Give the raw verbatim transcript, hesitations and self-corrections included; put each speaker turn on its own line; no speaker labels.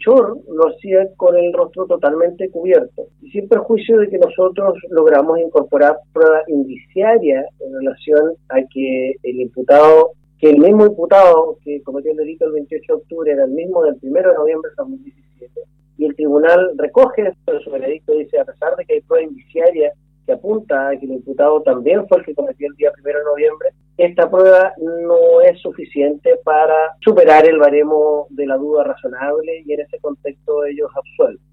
malhechor lo hacía con el rostro totalmente cubierto, y sin perjuicio de que nosotros logramos incorporar pruebas indiciarias en relación a que el imputado, que el mismo imputado que cometió el delito el veintiocho de octubre era el mismo del primero de noviembre de dos mil diecisiete, y el tribunal recoge esto en su veredicto, dice, a pesar de que hay prueba indiciaria que apunta a que el imputado también fue el que cometió el día primero de noviembre, esta prueba no es suficiente para superar el baremo de la duda razonable, y en ese contexto ellos absuelven.